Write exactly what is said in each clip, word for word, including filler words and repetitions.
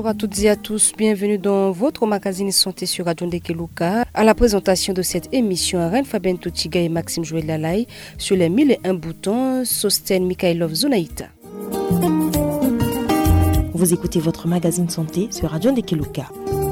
Bonjour à toutes et à tous, bienvenue dans votre magazine Santé sur Radio Ndekeluka. À la présentation de cette émission, Ren Fabien Toutiga et Maxime Joël Lalaï sur les mille et un boutons, Sosten Mikhailov Zunaïta. Vous écoutez votre magazine Santé sur Radio Ndekeluka.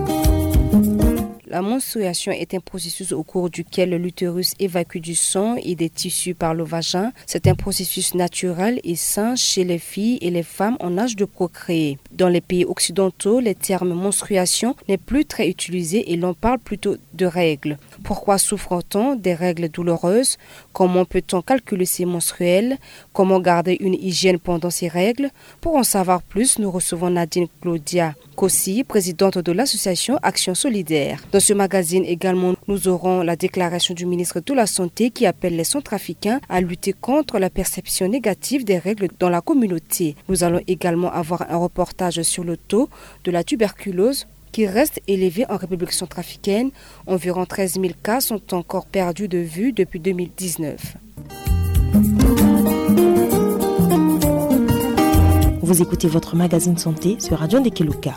La menstruation est un processus au cours duquel l'utérus évacue du sang et des tissus par le vagin. C'est un processus naturel et sain chez les filles et les femmes en âge de procréer. Dans les pays occidentaux, le terme menstruation n'est plus très utilisé et l'on parle plutôt de règles. Pourquoi souffre-t-on des règles douloureuses? Comment peut-on calculer ses menstruels? Comment garder une hygiène pendant ces règles? Pour en savoir plus, nous recevons Nadine Claudia Kossi, présidente de l'association Action Solidaire. Dans ce magazine également, nous aurons la déclaration du ministre de la Santé qui appelle les centrafricains à lutter contre la perception négative des règles dans la communauté. Nous allons également avoir un reportage sur le taux de la tuberculose qui reste élevé en République centrafricaine. Environ treize mille cas sont encore perdus de vue depuis deux mille dix-neuf. Vous écoutez votre magazine Santé sur Radio Ndekeluka.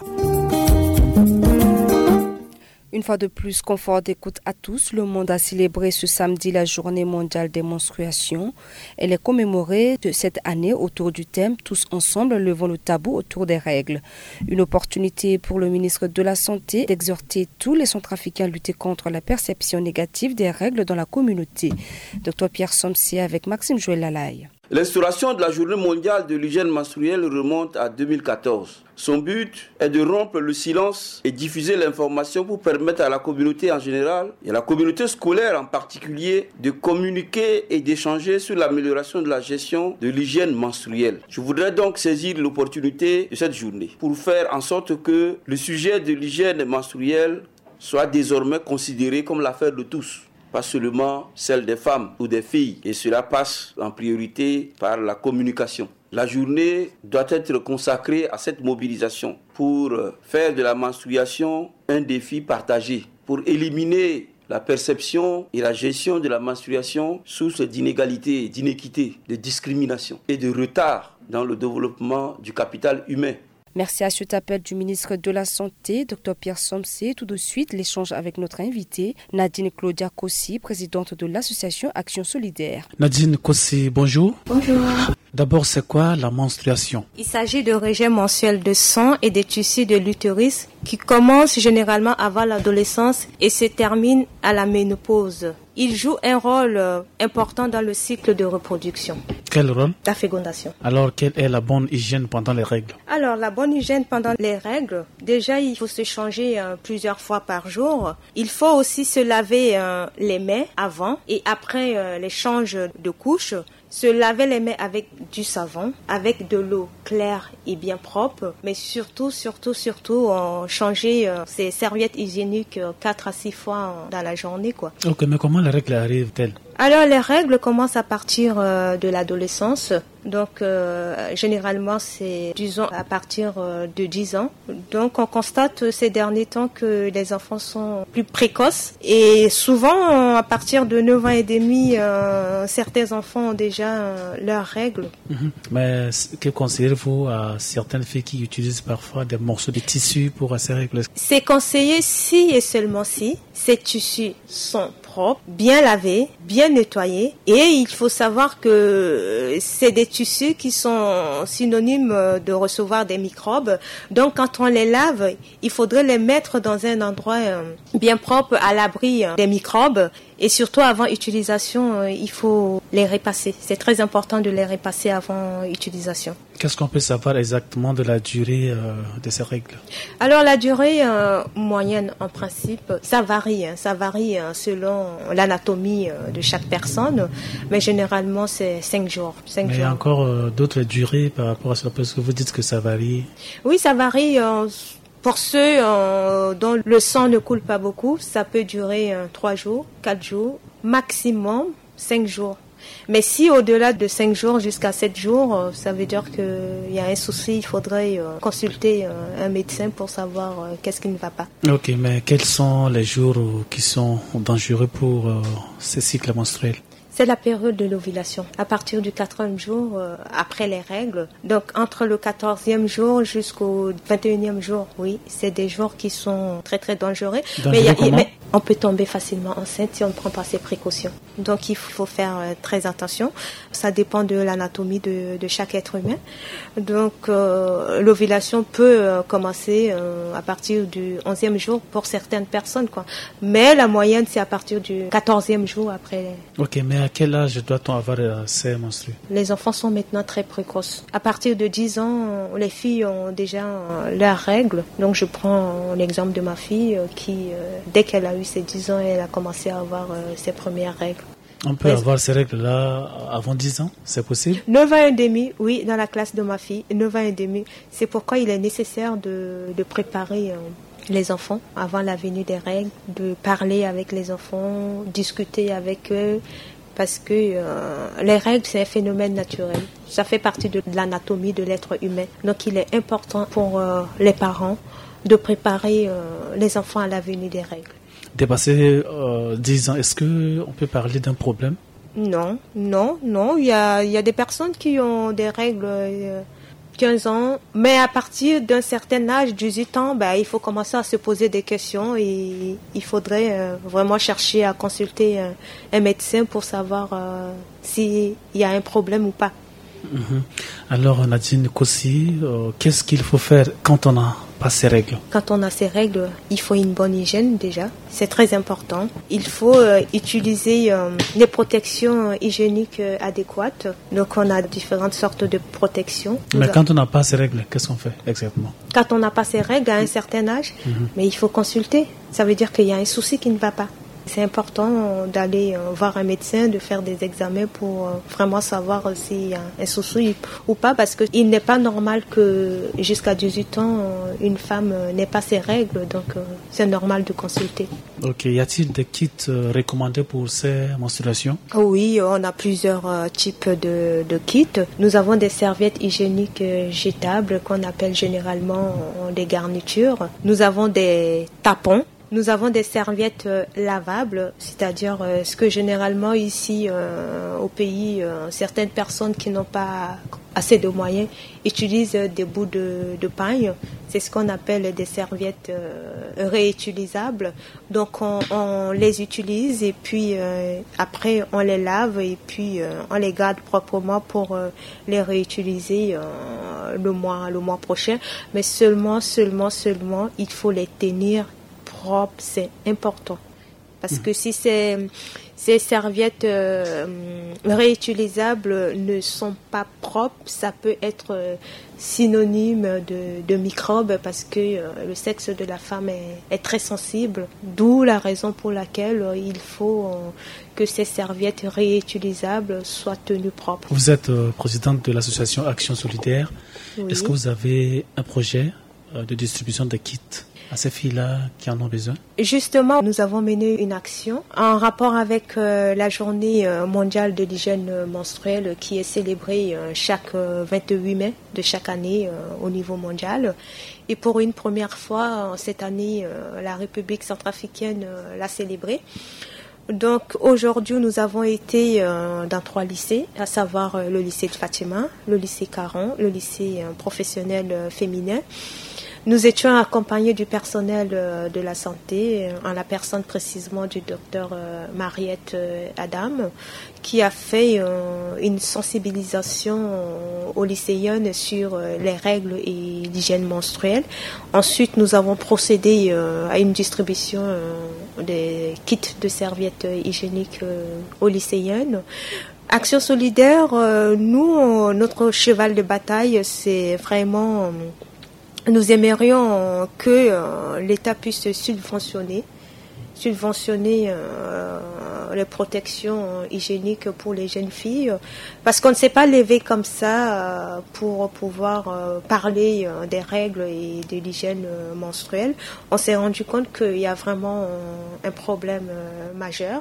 Une fois de plus, confort d'écoute à tous. Le monde a célébré ce samedi la journée mondiale des menstruations. Elle est commémorée de cette année autour du thème « Tous ensemble, levons le tabou autour des règles ». Une opportunité pour le ministre de la Santé d'exhorter tous les centrafricains à lutter contre la perception négative des règles dans la communauté. Docteur Pierre Somsé avec Maxime Joël Lalaï. L'instauration de la journée mondiale de l'hygiène menstruelle remonte à deux mille quatorze. Son but est de rompre le silence et diffuser l'information pour permettre à la communauté en général et à la communauté scolaire en particulier de communiquer et d'échanger sur l'amélioration de la gestion de l'hygiène menstruelle. Je voudrais donc saisir l'opportunité de cette journée pour faire en sorte que le sujet de l'hygiène menstruelle soit désormais considéré comme l'affaire de tous. Pas seulement celle des femmes ou des filles, et cela passe en priorité par la communication. La journée doit être consacrée à cette mobilisation pour faire de la menstruation un défi partagé, pour éliminer la perception et la gestion de la menstruation source d'inégalité, d'inéquité, de discrimination et de retard dans le développement du capital humain. Merci à cet appel du ministre de la Santé, docteur Pierre Somsé. Tout de suite, l'échange avec notre invitée, Nadine Claudia Kossi, présidente de l'association Action Solidaire. Nadine Kossi, bonjour. Bonjour. D'abord, c'est quoi la menstruation? Il s'agit de rejet mensuel de sang et des tissus de l'utérus qui commence généralement avant l'adolescence et se termine à la ménopause. Il joue un rôle important dans le cycle de reproduction. Quel rôle? La fécondation. Alors, quelle est la bonne hygiène pendant les règles? Alors, la bonne hygiène pendant les règles, déjà, il faut se changer euh, plusieurs fois par jour. Il faut aussi se laver euh, les mains avant et après euh, l'échange de couches. Se laver les mains avec du savon, avec de l'eau claire et bien propre, mais surtout, surtout, surtout, euh, changer euh, ses serviettes hygiéniques euh, quatre à six fois dans la journée, quoi. Ok, mais comment les règles arrivent-elles? Alors, les règles commencent à partir euh, de l'adolescence. Donc, euh, généralement, c'est, disons, à partir euh, de dix ans. Donc, on constate ces derniers temps que les enfants sont plus précoces. Et souvent, à partir de neuf ans et demi, euh, certains enfants ont déjà euh, leurs règles. Mm-hmm. Mais que conseillez-vous à certaines filles qui utilisent parfois des morceaux de tissu pour ces règles? C'est conseillé si et seulement si ces tissus sont propres, bien lavés, bien nettoyés. Et il faut savoir que c'est des tissus qui sont synonymes de recevoir des microbes. Donc, quand on les lave, il faudrait les mettre dans un endroit bien propre, à l'abri des microbes. Et surtout, avant utilisation, il faut les repasser. C'est très important de les repasser avant utilisation. Qu'est-ce qu'on peut savoir exactement de la durée euh, de ces règles? Alors, la durée euh, moyenne, en principe, ça varie. Hein, ça varie hein, selon l'anatomie euh, de chaque personne. Mais généralement, c'est cinq jours. cinq mais jours. Il y a encore euh, d'autres durées par rapport à ça, parce que vous dites que ça varie. Oui, ça varie. Euh, Pour ceux euh, dont le sang ne coule pas beaucoup, ça peut durer euh, trois jours, quatre jours, maximum cinq jours. Mais si au-delà de cinq jours jusqu'à sept jours, euh, ça veut dire qu'il y a un souci, il faudrait euh, consulter euh, un médecin pour savoir euh, qu'est-ce qui ne va pas. Ok, mais quels sont les jours qui sont dangereux pour euh, ces cycles menstruels? C'est la période de l'ovulation. À partir du quatrième jour, euh, après les règles, donc entre le quatorzième jour jusqu'au vingt et unième jour, oui, c'est des jours qui sont très très dangereux. dangereux mais, y a, comment? mais on peut tomber facilement enceinte si on ne prend pas ses précautions. Donc il faut faire euh, très attention. Ça dépend de l'anatomie de, de chaque être humain. Donc euh, l'ovulation peut euh, commencer euh, à partir du onzième jour pour certaines personnes, quoi. Mais la moyenne, c'est à partir du quatorzième jour après. Ok, mais à quel âge doit-on avoir euh, ces menstrues? Les enfants sont maintenant très précoces. À partir de dix ans, les filles ont déjà euh, leurs règles. Donc je prends l'exemple de ma fille euh, qui, euh, dès qu'elle a eu ses dix ans, elle a commencé à avoir euh, ses premières règles. On peut avoir ces règles-là avant dix ans, c'est possible? neuf ans et demi, oui, dans la classe de ma fille, neuf ans et demi. C'est pourquoi il est nécessaire de, de préparer euh, les enfants avant la venue des règles, de parler avec les enfants, discuter avec eux, parce que euh, les règles, c'est un phénomène naturel. Ça fait partie de, de l'anatomie de l'être humain. Donc il est important pour euh, les parents de préparer euh, les enfants à la venue des règles. Dépasser euh, dix ans, est-ce qu'on peut parler d'un problème? Non, non, non. Il y a, il y a des personnes qui ont des règles euh, quinze ans, mais à partir d'un certain âge, dix-huit ans, ben, il faut commencer à se poser des questions et il faudrait euh, vraiment chercher à consulter euh, un médecin pour savoir euh, s'il y a un problème ou pas. Mm-hmm. Alors Nadine Kossi, euh, qu'est-ce qu'il faut faire quand on n'a pas ces règles? Quand on a ces règles, il faut une bonne hygiène déjà, c'est très important. Il faut euh, utiliser euh, des protections hygiéniques euh, adéquates. Donc on a différentes sortes de protections. Mais quand on n'a pas ces règles, qu'est-ce qu'on fait exactement? Quand on n'a pas ces règles à un certain âge, mm-hmm. mais il faut consulter. Ça veut dire qu'il y a un souci qui ne va pas. C'est important d'aller voir un médecin, de faire des examens pour vraiment savoir s'il y a un souci ou pas, parce qu'il n'est pas normal que jusqu'à dix-huit ans, une femme n'ait pas ses règles, donc c'est normal de consulter. Ok, y a-t-il des kits recommandés pour ces menstruations? Oui, on a plusieurs types de, de kits. Nous avons des serviettes hygiéniques jetables qu'on appelle généralement des garnitures. Nous avons des tapons. Nous avons des serviettes euh, lavables, c'est-à-dire euh, ce que généralement ici euh, au pays, euh, certaines personnes qui n'ont pas assez de moyens utilisent euh, des bouts de, de paille. C'est ce qu'on appelle des serviettes euh, réutilisables. Donc on, on les utilise et puis euh, après on les lave et puis euh, on les garde proprement pour euh, les réutiliser euh, le mois, le mois prochain. Mais seulement, seulement, seulement, il faut les tenir propre, c'est important. Parce mmh. que si ces, ces serviettes euh, réutilisables ne sont pas propres, ça peut être euh, synonyme de, de microbes parce que euh, le sexe de la femme est, est très sensible. D'où la raison pour laquelle euh, il faut euh, que ces serviettes réutilisables soient tenues propres. Vous êtes euh, présidente de l'association Action Solidaire. Oui. Est-ce que vous avez un projet euh, de distribution de kits à ces filles-là qui en ont besoin? Justement, nous avons mené une action en rapport avec euh, la journée euh, mondiale de l'hygiène menstruelle qui est célébrée euh, chaque euh, vingt-huit mai de chaque année euh, au niveau mondial. Et pour une première fois, cette année, euh, la République centrafricaine euh, l'a célébrée. Donc aujourd'hui, nous avons été euh, dans trois lycées, à savoir euh, le lycée de Fatima, le lycée Caron, le lycée euh, professionnel euh, féminin. Nous étions accompagnés du personnel euh, de la santé, en la personne précisément du docteur euh, Mariette euh, Adam, qui a fait euh, une sensibilisation euh, aux lycéennes sur euh, les règles et l'hygiène menstruelle. Ensuite, nous avons procédé euh, à une distribution euh, des kits de serviettes hygiéniques euh, aux lycéennes. Action solidaire, euh, nous, notre cheval de bataille, c'est vraiment... Euh, Nous aimerions que euh, l'État puisse subventionner, subventionner euh, les protections hygiéniques pour les jeunes filles, parce qu'on ne s'est pas levé comme ça euh, pour pouvoir euh, parler euh, des règles et de l'hygiène euh, menstruelle. On s'est rendu compte qu'il y a vraiment euh, un problème euh, majeur.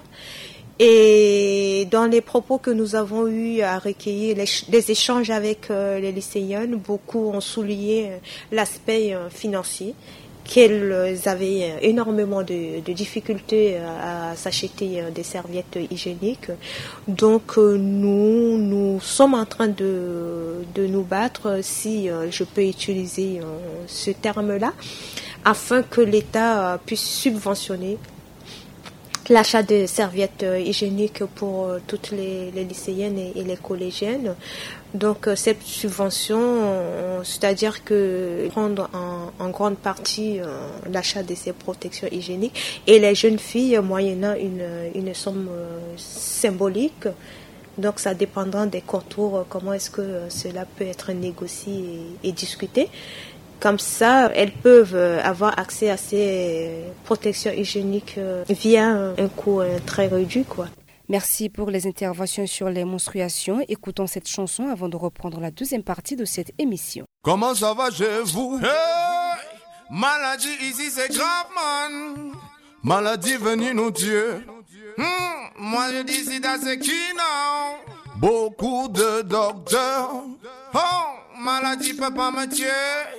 Et dans les propos que nous avons eu à recueillir, les, les échanges avec euh, les lycéennes, beaucoup ont souligné euh, l'aspect euh, financier. qu'elles avaient énormément de, de difficultés à, à s'acheter des serviettes hygiéniques. Donc nous, nous sommes en train de, de nous battre, si je peux utiliser ce terme-là, afin que l'État puisse subventionner l'achat de serviettes hygiéniques pour toutes les, les lycéennes et, et les collégiennes. Donc cette subvention, c'est-à-dire que prendre en, en grande partie euh, l'achat de ces protections hygiéniques et les jeunes filles moyennant une, une somme euh, symbolique. Donc ça dépendra des contours, comment est-ce que cela peut être négocié et, et discuté. Comme ça, elles peuvent avoir accès à ces protections hygiéniques via un coût très réduit, quoi. Merci pour les interventions sur les menstruations. Écoutons cette chanson avant de reprendre la deuxième partie de cette émission. Comment ça va chez vous? Hey, maladie ici c'est grave, man. Maladie venue nous tuer. Hmm, moi je dis sida c'est qui non? Beaucoup de docteurs. Oh, maladie peut pas me tuer.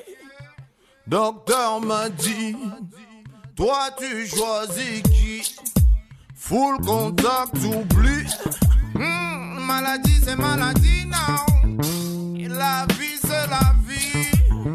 Docteur m'a dit, toi tu choisis qui? Full contact, oublie. Hmm, maladie c'est maladie, non. Et la vie c'est la vie.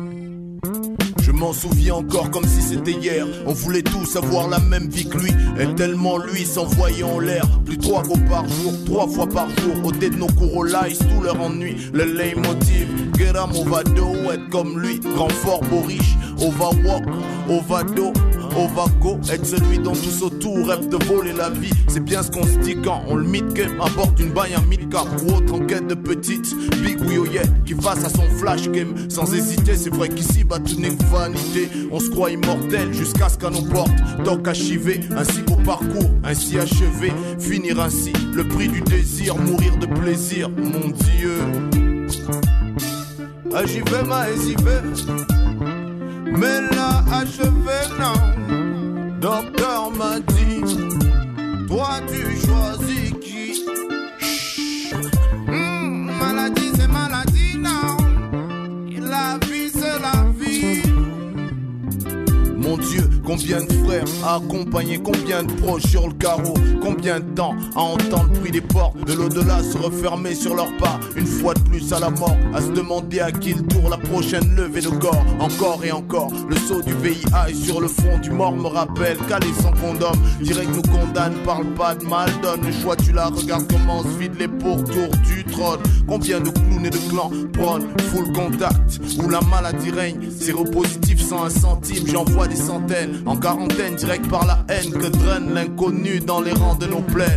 Je m'en souviens encore comme si c'était hier. On voulait tous avoir la même vie que lui. Et tellement lui s'envoyait en l'air. Plus trois go par jour, trois fois par jour. Ôter de nos cours au lice, tout leur ennui. Le leitmotiv, get up, on va do, être comme lui. Grand, fort, beau, riche. On va walk, on va do, on va go. Être celui dont tous autour rêvent de voler la vie. C'est bien ce qu'on se dit quand on le mid-game apporte une baille à mid-cap ou autre en quête de petite big oui oh yeah, qui face à son flash game. Sans hésiter, c'est vrai qu'ici bah tout n'est que vanité. On se croit immortel jusqu'à ce qu'à nos portes toque à chiver. Ainsi qu'au parcours, ainsi achevé. Finir ainsi, le prix du désir. Mourir de plaisir, mon Dieu. Ah j'y vais, ma j'y vais. Mais là, achevé, non. Docteur m'a dit, toi tu choisis qui? Mmh, maladie c'est maladie, non. Et la vie c'est la vie. Mon Dieu, combien de frères à accompagner, combien de proches sur le carreau, combien de temps à entendre le bruit des portes de l'au-delà se refermer sur leurs pas, une fois de plus à la mort, à se demander à qui le tour la prochaine levée de corps, encore et encore, le saut du V I A est sur le front du mort me rappelle qu'aller sans condom, direct nous condamne, parle pas de mal, donne le choix, tu la regardes comment se vide les pourtours du trône, combien de clowns et de clans prônent full contact, où la maladie règne, séropositif sans un centime, j'envoie des centaines, en quarantaine, direct par la haine que draine l'inconnu dans les rangs de nos plaines.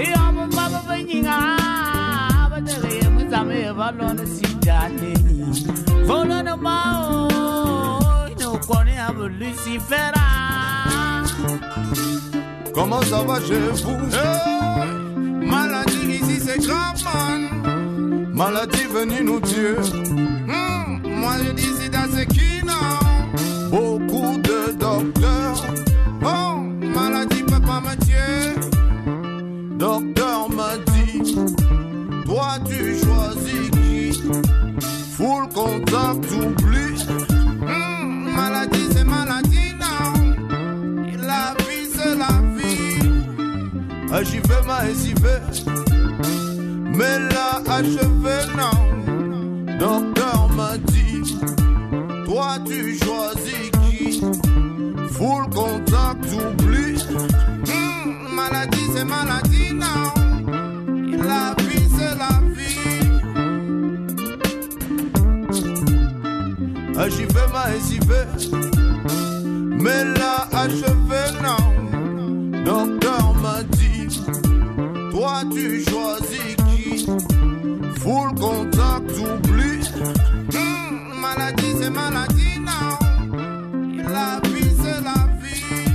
Comment ça va chez vous? Hey, maladie ici c'est grave, man. Maladie venue nous tuer. Hmm, moi je dis sida c'est qui non? Beaucoup de docteurs. Oh, maladie peut pas me tuer. Docteur m'a dit, toi tu choisis qui? Full contact, oublie. Mmh, maladie c'est maladie, non. Et la vie c'est la vie. Ah, j'y vais, ma j'y vais. Mais là, achevé, non. Docteur m'a dit, toi tu choisis qui? Full contact, oublie. Mmh, maladie c'est maladie, non. Et la vie c'est la vie. Ah, j'y vais, ma j'y vais. Mais là, achevé, non. Docteur m'a dit, toi tu choisis qui? Full contact, oublie. Mmh, maladie c'est maladie, non. Et la vie c'est la vie.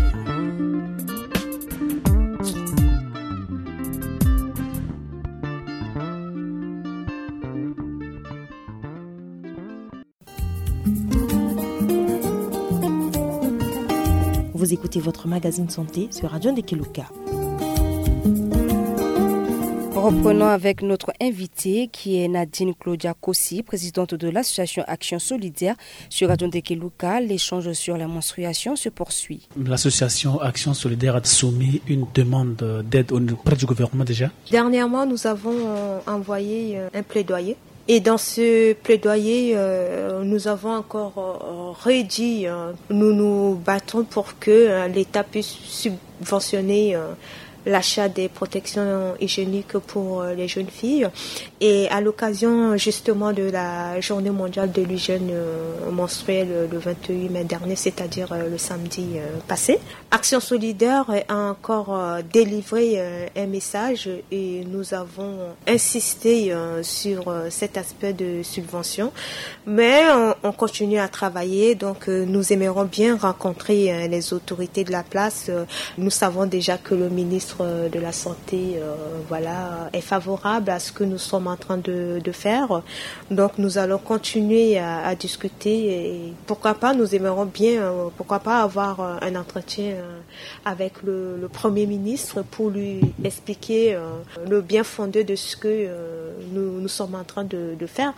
Vous écoutez votre magazine santé sur Radio Ndekeluka. Reprenons avec notre invitée qui est Nadine Claudia Kossi, présidente de l'association Action Solidaire sur Radio Ndekeluka. L'échange sur la menstruation se poursuit. L'association Action Solidaire a soumis une demande d'aide auprès du gouvernement déjà. Dernièrement, nous avons envoyé un plaidoyer. Et dans ce plaidoyer, euh, nous avons encore euh, redit, euh, nous nous battons pour que euh, l'État puisse subventionner euh, l'achat des protections hygiéniques pour les jeunes filles. Et à l'occasion justement de la journée mondiale de l'hygiène menstruelle le vingt-huit mai dernier, c'est-à-dire le samedi passé, Action Solidaire a encore délivré un message et nous avons insisté sur cet aspect de subvention. Mais on, on continue à travailler, donc nous aimerions bien rencontrer les autorités de la place. Nous savons déjà que le ministre de la Santé euh, voilà, est favorable à ce que nous sommes en train de, de faire. Donc nous allons continuer à, à discuter et pourquoi pas, nous aimerions bien, euh, pourquoi pas avoir euh, un entretien euh, avec le, le Premier ministre pour lui expliquer euh, le bien fondé de ce que euh, nous, nous sommes en train de, de faire.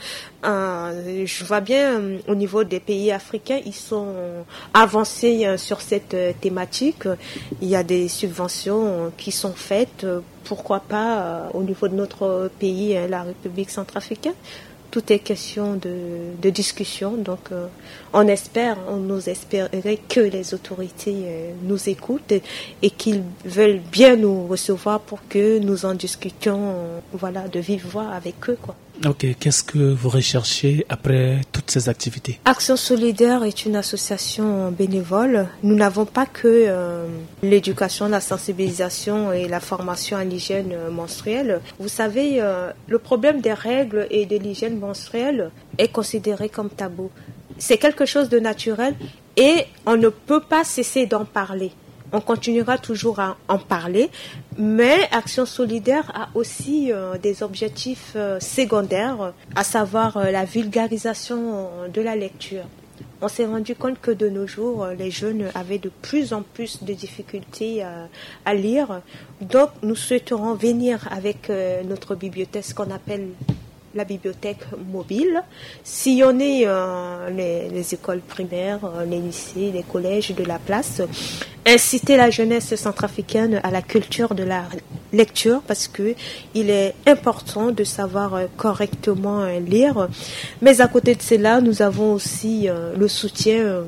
Euh, je vois bien euh, au niveau des pays africains, ils sont avancés euh, sur cette euh, thématique. Il y a des subventions euh, qui sont faites, pourquoi pas euh, au niveau de notre pays, la République centrafricaine. Tout est question de, de discussion, donc euh, on espère, on nous espérait que les autorités euh, nous écoutent et, et qu'ils veulent bien nous recevoir pour que nous en discutions, euh, voilà, de vive voix avec eux, quoi. Ok, qu'est-ce que vous recherchez après toutes ces activités? Action Solidaire est une association bénévole. Nous n'avons pas que euh, l'éducation, la sensibilisation et la formation à l'hygiène menstruelle. Vous savez, euh, le problème des règles et de l'hygiène menstruelle est considéré comme tabou. C'est quelque chose de naturel et on ne peut pas cesser d'en parler. On continuera toujours à en parler, mais Action Solidaire a aussi euh, des objectifs euh, secondaires, à savoir euh, la vulgarisation de la lecture. On s'est rendu compte que de nos jours, les jeunes avaient de plus en plus de difficultés à, à lire. Donc, nous souhaiterons venir avec euh, notre bibliothèque, ce qu'on appelle la bibliothèque mobile, sillonner euh, les, les écoles primaires, euh, les lycées, les collèges de la place, inciter la jeunesse centrafricaine à la culture de la lecture parce que il est important de savoir euh, correctement euh, lire. Mais à côté de cela, nous avons aussi euh, le soutien euh,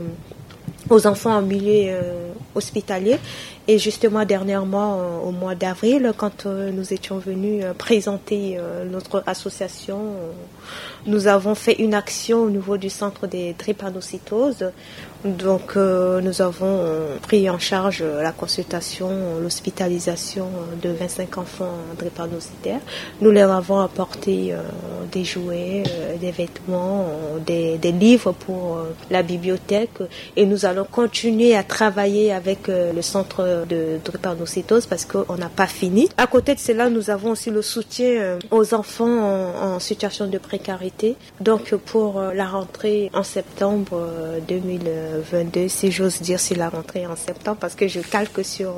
aux enfants en milieu euh, hospitalier. Et justement, dernièrement, euh, au mois d'avril, quand euh, nous étions venus euh, présenter euh, notre association, euh, nous avons fait une action au niveau du centre des drépanocytoses. Donc, euh, nous avons euh, pris en charge euh, la consultation, euh, l'hospitalisation euh, de vingt-cinq enfants drépanocytaires. Nous leur avons apporté euh, des jouets, euh, des vêtements, euh, des, des livres pour euh, la bibliothèque. Et nous allons continuer à travailler avec euh, le centre de drépanocytose parce qu'on n'a pas fini. À côté de cela, nous avons aussi le soutien aux enfants en, en situation de précarité. Donc pour la rentrée en septembre deux mille vingt-deux, si j'ose dire, c'est la rentrée en septembre parce que je calque sur,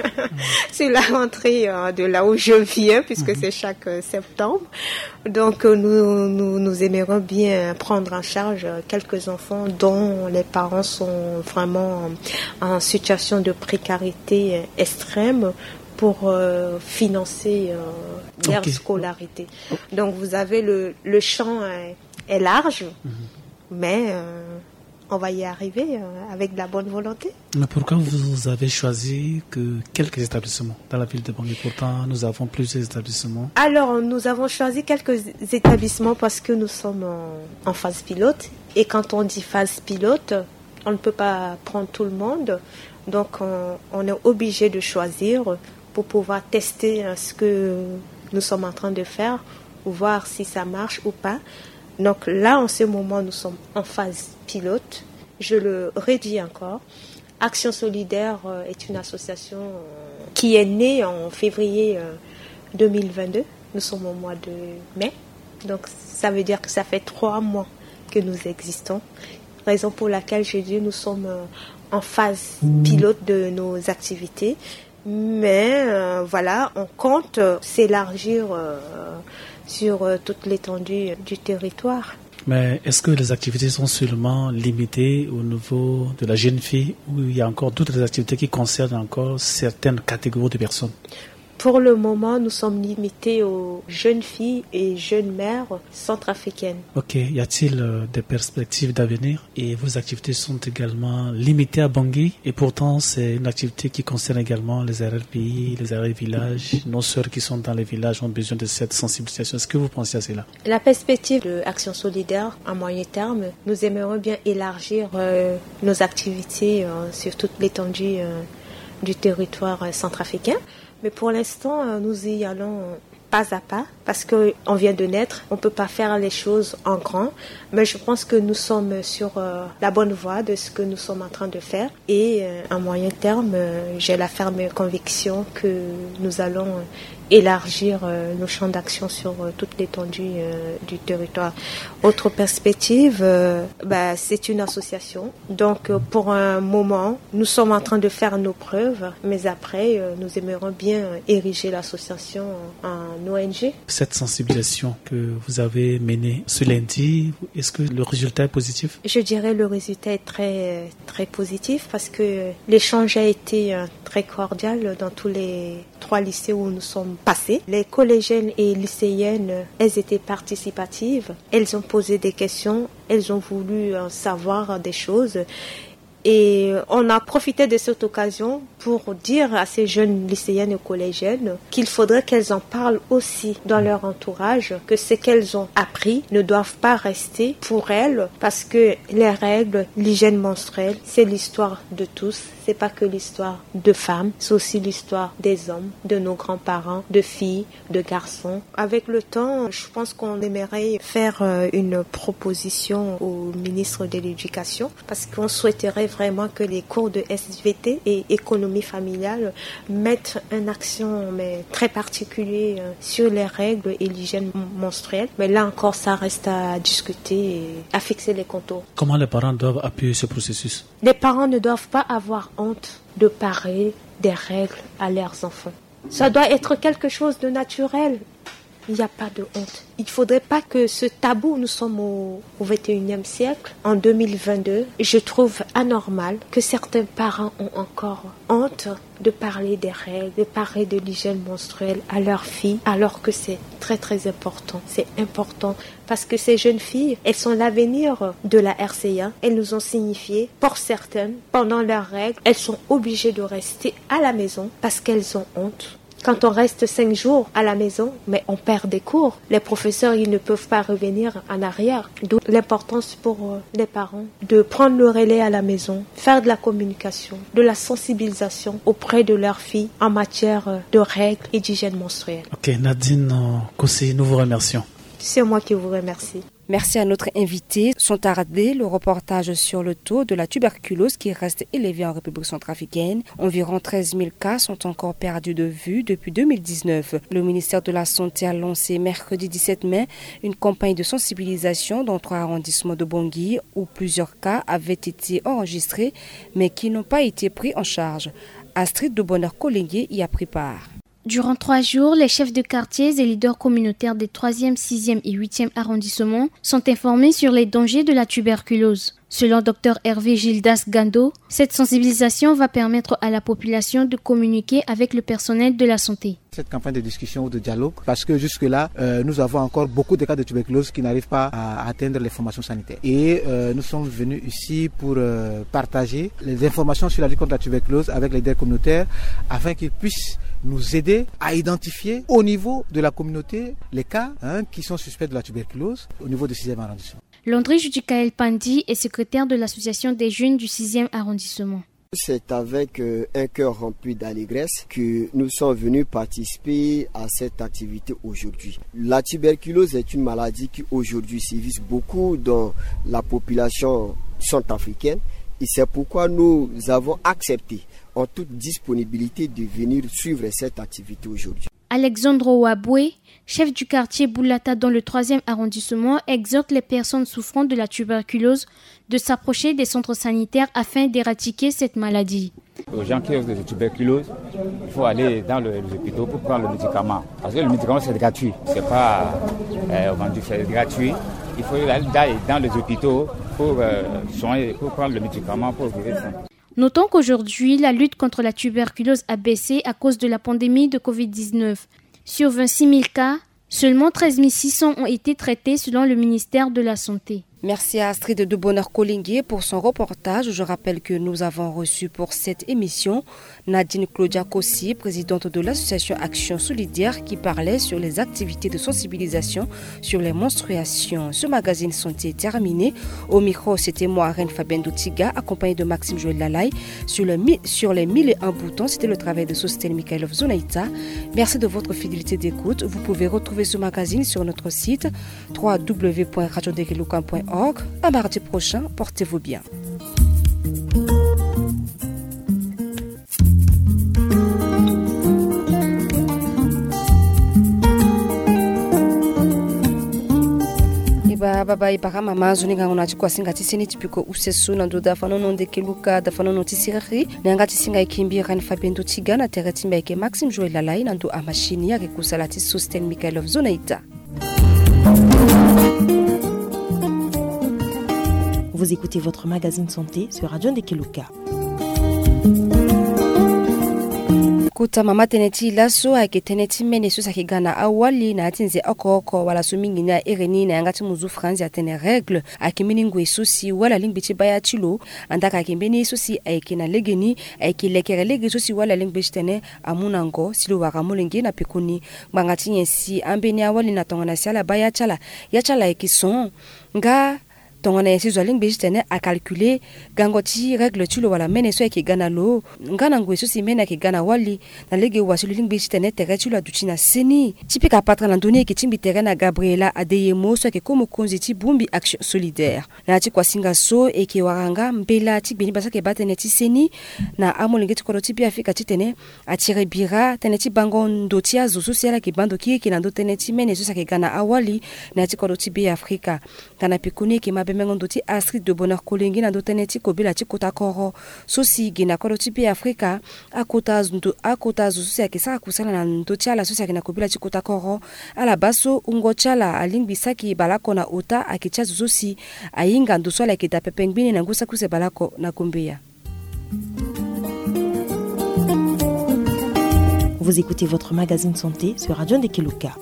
sur la rentrée de là où je viens puisque c'est chaque septembre. Donc nous, nous, nous aimerions bien prendre en charge quelques enfants dont les parents sont vraiment en situation de précarité extrême pour euh, financer euh, leur okay. scolarité. Donc vous avez le, le champ euh, est large, mm-hmm. mais euh, on va y arriver euh, avec de la bonne volonté. Mais pourquoi vous avez choisi que quelques établissements dans la ville de Bangui? Pourtant, nous avons plusieurs établissements. Alors, nous avons choisi quelques établissements parce que nous sommes en, en phase pilote. Et quand on dit phase pilote, on ne peut pas prendre tout le monde. Donc, on, on est obligé de choisir pour pouvoir tester ce que nous sommes en train de faire, pour voir si ça marche ou pas. Donc là, en ce moment, nous sommes en phase pilote. Je le redis encore. Action Solidaire est une association qui est née en février deux mille vingt-deux. Nous sommes au mois de mai. Donc, ça veut dire que ça fait trois mois que nous existons. Raison pour laquelle j'ai dit nous sommes en phase pilote de nos activités. Mais euh, voilà, on compte euh, s'élargir euh, sur euh, toute l'étendue du territoire. Mais est-ce que les activités sont seulement limitées au niveau de la jeune fille ou il y a encore d'autres activités qui concernent encore certaines catégories de personnes? Pour le moment, nous sommes limités aux jeunes filles et jeunes mères centrafricaines. Ok, y a-t-il euh, des perspectives d'avenir? Et vos activités sont également limitées à Bangui et pourtant c'est une activité qui concerne également les R R P I, les R R villages. Nos sœurs qui sont dans les villages ont besoin de cette sensibilisation. Est-ce que vous pensez à cela? La perspective de Action Solidaire à moyen terme, nous aimerions bien élargir euh, nos activités euh, sur toute l'étendue euh, du territoire euh, centrafricain. Mais pour l'instant, nous y allons pas à pas parce qu'on vient de naître. On ne peut pas faire les choses en grand. Mais je pense que nous sommes sur euh, la bonne voie de ce que nous sommes en train de faire. Et euh, à moyen terme, euh, j'ai la ferme conviction que nous allons euh, élargir euh, nos champs d'action sur euh, toute l'étendue euh, du territoire. Autre perspective, euh, bah, c'est une association. Donc euh, pour un moment, nous sommes en train de faire nos preuves, mais après, euh, nous aimerions bien euh, ériger l'association en O N G. Cette sensibilisation que vous avez menée ce lundi, est-ce que le résultat est positif? Je dirais le résultat est très, très positif parce que l'échange a été euh, très cordial dans tous les trois lycées où nous sommes passés. Les collégiennes et lycéennes, elles étaient participatives. Elles ont posé des questions. Elles ont voulu euh, savoir des choses. Et on a profité de cette occasion pour dire à ces jeunes lycéennes et collégiennes qu'il faudrait qu'elles en parlent aussi dans leur entourage, que ce qu'elles ont appris ne doivent pas rester pour elles, parce que les règles, l'hygiène menstruelle, c'est l'histoire de tous. C'est pas que l'histoire de femmes, c'est aussi l'histoire des hommes, de nos grands-parents, de filles, de garçons. Avec le temps, je pense qu'on aimerait faire une proposition au ministre de l'Éducation, parce qu'on souhaiterait vraiment que les cours de S V T et économie familiale mettent une action mais très particulière sur les règles et l'hygiène menstruelle. Mais là encore, ça reste à discuter et à fixer les contours. Comment les parents doivent appuyer ce processus? Les parents ne doivent pas avoir honte de parler des règles à leurs enfants. Ça doit être quelque chose de naturel. Il n'y a pas de honte. Il ne faudrait pas que ce tabou, nous sommes au, au vingt et unième siècle, en deux mille vingt-deux, je trouve anormal que certains parents ont encore honte de parler des règles, de parler de l'hygiène menstruelle à leurs filles, alors que c'est très très important. C'est important parce que ces jeunes filles, elles sont l'avenir de la R C A. Elles nous ont signifié, pour certaines, pendant leurs règles, elles sont obligées de rester à la maison parce qu'elles ont honte. Quand on reste cinq jours à la maison, mais on perd des cours. Les professeurs, ils ne peuvent pas revenir en arrière. D'où l'importance pour les parents de prendre le relais à la maison, faire de la communication, de la sensibilisation auprès de leurs filles en matière de règles et d'hygiène menstruelle. Ok, Nadine Kossi, nous vous remercions. C'est moi qui vous remercie. Merci à notre invité. Sont tardés le reportage sur le taux de la tuberculose qui reste élevé en République centrafricaine. Environ treize mille cas sont encore perdus de vue depuis deux mille dix-neuf. Le ministère de la Santé a lancé mercredi dix-sept mai une campagne de sensibilisation dans trois arrondissements de Bangui où plusieurs cas avaient été enregistrés mais qui n'ont pas été pris en charge. Astrid de Bonheur-Collier y a pris part. Durant trois jours, les chefs de quartier et leaders communautaires des troisième, sixième et huitième arrondissements sont informés sur les dangers de la tuberculose. Selon Dr Hervé Gildas Gando, cette sensibilisation va permettre à la population de communiquer avec le personnel de la santé. Cette campagne de discussion ou de dialogue, parce que jusque-là, euh, nous avons encore beaucoup de cas de tuberculose qui n'arrivent pas à atteindre les formations sanitaires. Et euh, nous sommes venus ici pour euh, partager les informations sur la lutte contre la tuberculose avec les leaders communautaires afin qu'ils puissent nous aider à identifier au niveau de la communauté les cas hein, qui sont suspects de la tuberculose au niveau du sixième arrondissement. Landry Judikael Pandi est secrétaire de l'association des jeunes du sixième arrondissement. C'est avec euh, un cœur rempli d'allégresse que nous sommes venus participer à cette activité aujourd'hui. La tuberculose est une maladie qui aujourd'hui sévit beaucoup dans la population centrafricaine et c'est pourquoi nous avons accepté en toute disponibilité de venir suivre cette activité aujourd'hui. Alexandre Ouaboué, chef du quartier Boulata dans le troisième arrondissement, exhorte les personnes souffrant de la tuberculose de s'approcher des centres sanitaires afin d'éradiquer cette maladie. Aux gens qui ont de la tuberculose, il faut aller dans le, les hôpitaux pour prendre le médicament. Parce que le médicament c'est gratuit, c'est pas euh, vendu, c'est gratuit. Il faut aller dans les hôpitaux pour, euh, soigner, pour prendre le médicament pour guérir ça. Notons qu'aujourd'hui, la lutte contre la tuberculose a baissé à cause de la pandémie de covid dix-neuf. Sur vingt-six mille cas, seulement treize mille six cents ont été traités selon le ministère de la Santé. Merci à Astrid de Bonheur Colinguier pour son reportage. Je rappelle que nous avons reçu pour cette émission Nadine Claudia Kossi, présidente de l'association Action Solidaire, qui parlait sur les activités de sensibilisation sur les menstruations. Ce magazine Santé est terminé. Au micro, c'était moi, Reine Fabienne Doutiga, accompagnée de Maxime Joël Lalaï. Sur, le, sur les mille et un boutons, c'était le travail de Sosthène Mikhailov Zonaïta. Merci de votre fidélité d'écoute. Vous pouvez retrouver ce magazine sur notre site w w w point radio de kelouka point org. À mardi prochain, portez-vous bien. Baba ibara mama zuninga unati kwa singa tisini tipiko usesu na ndoda fanono ndekeluka da fanono tisiri nanga tisinga ikimbira ni Fabendo Tigana teretimba ike Maxime Joël Lalaï na ndo amashini yake kusalati Sosthène Mikhailov Zonaïta. Vous écoutez votre magazine santé sur Radio Ndekeluka. Kuta mama teneti laso ake teneti mene susa kigana awali na atinze oko oko wala sumingi na ereni na yangati muzu franzi atene regle ake miningu isusi wala lingbichi baya chilo andaka ake mbeni isusi ake na legeni ake lekere lege isusi wala lingbichi tene amunango silo waka mulengi na pekuni bangati yensi ambeni awali na tongana siala baya chala ya chala ake son nga tongana yesi zwaling bejitene a calculer gangoti règle tulo wala mene so yake gana lo ngana ngwe so si mena ke gana wali na lege wasulu ling bejitene tere tulo aduchina seni tipika patra na ndoni ke timbi tere na Gabriela Adeyemo so yake komo konziti bumbi Action Solidaire na ti kwa singa so eke waranga mbela ti bini basake batene ti seni na amolinge ti koroti bi afika ti tene atire bira tene ti bango ndoti azo so siala ke bando ki ke na ndo tene ti mene so sake gana awali na ti koroti bi Afrika kana pikuni ke Bemengondoti Astrid de Bonheur Colinguier na doteneti kobila ti kota koro sosi gina koroti pi Afrika akota zundu akota zusu yake saka kusala na ndoti ala sosi yake na kobila ti kota koro ala baso ungochala alingbisaki balako na ota akicha zusi ayinga ndoso ala kita pepengbini na ngusa kuse balako na kumbia. Vous écoutez votre magazine santé sur Radio Ndekeluka.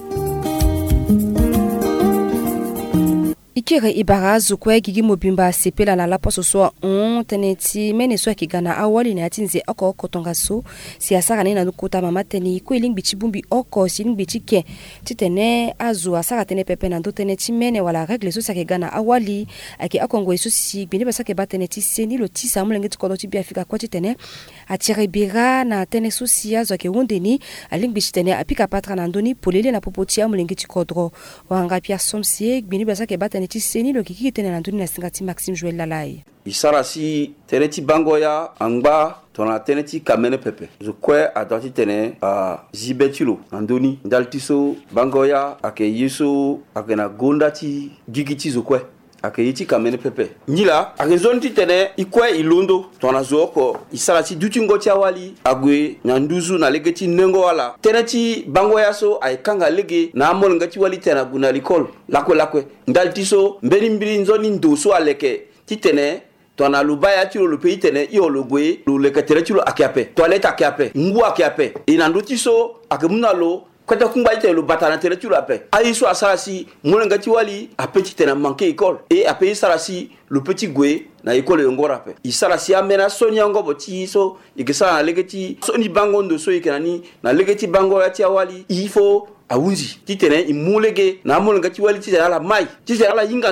Ikere ibara zukwe gigi mobimba sepela na lapo soso on teneti mene so kigana awali na atinze oko kotonga so si asara ne na nukuta mama teni ko iling bichi bumbi oko siling bichi ke titene azu asara tene pepe na ndo teneti mene wala règle so sakigana awali ake akongo so si bini basake bateneti seni lo tisa mulenge tikodo ti bi afika kwa titene atire bira na tene so si azu ake wondeni aling bichi tene apika patra na ndoni polele na popotia mulenge tikodro wanga Pierre Somsie bini basake batene seni lo kiki tene na nduni na singati Maxime Joël Lalaï. Isarasi teneti bangoya angba tona teneti kamene pepe. Je kwe adoti tene a zibetilo andoni ndaltiso bangoya ake yeso ake na gondati gigiti zo kwe ake yiti kamene pepe. Nila ake zonti tene ikwe ilondo tona zoko isarasi duti ngoti awali agwe nyanduzu na legeti nengo wala teneti bangoya so ay kanga lege na amol ngati wali tena guna likol lakwe lakwe ndaltiso mberi mbiri nzoni ndoso aleke titene tona lubaya tilo le pays tene iyo logwe lo leketere tilo akiape toilette akiape ngu akiape inandutiso akemuna lo kwata kumba ite lo batana tere tilo ape aiso asarasi molengati wali apeti tena manke école et ape sarasi le petit gwe na école yongora pe isarasi amena sonia ngobo ti so ikesa na legeti soni bango ndo so ikenani na legeti bango ya ti awali il faut awunzi titene imulege na molengati wali titene ala mai titene ala yingando